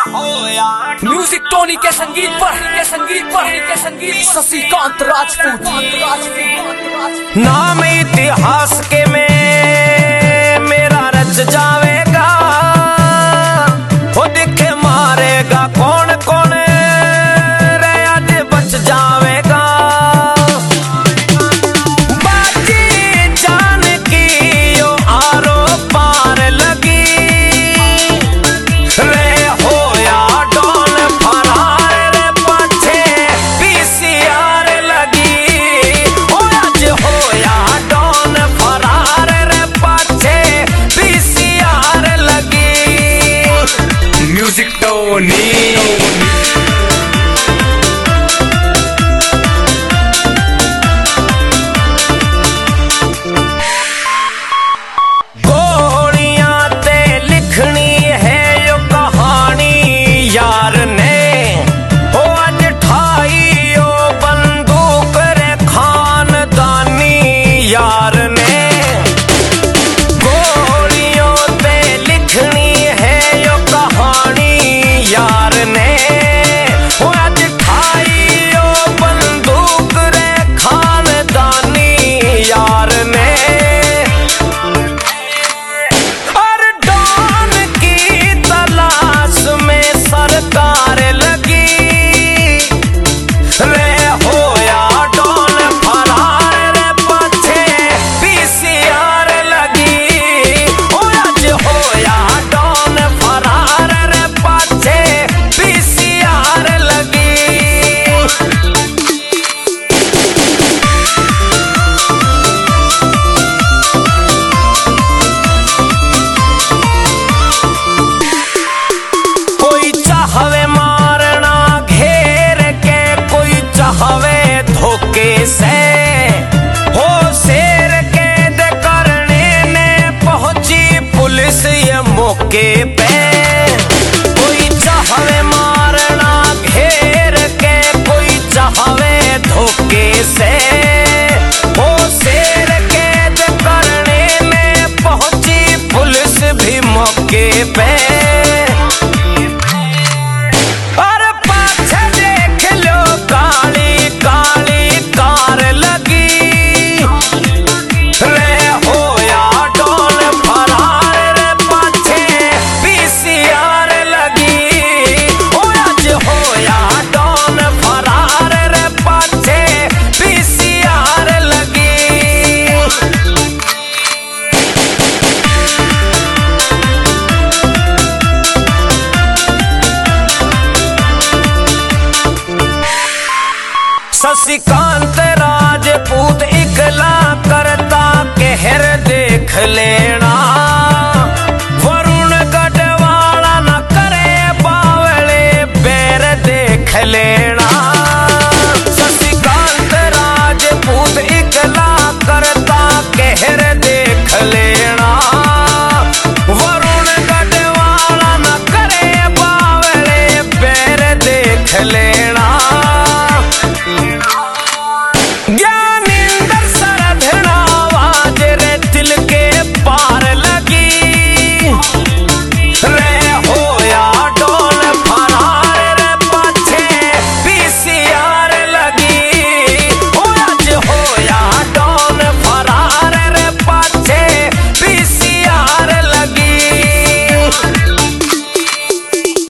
Music टोनी के संगीत पर शशिकांत राजपूत। नाम इतिहास के में मेरा रच जावेगा, वो दिखे मारेगा कौन कौन रे आज बच जावेगा। बाजी जान की यो आरो पार लगी रे होया डॉन फरार रे पाछे पीसीआर लगी। ओ आज होया डॉन फरार रे पाछे पीसीआर लगी। म्यूजिक टोनी से हो शेर कैद करने ने पहुंची पुलिस ये मौके पे। कोई चाहवे मारना घेर के, कोई चाहवे धोखे से हो शेर कैद करने में पहुंची पुलिस भी मौके पे। शशिकांत राजपूत इकला करता कहर देख ले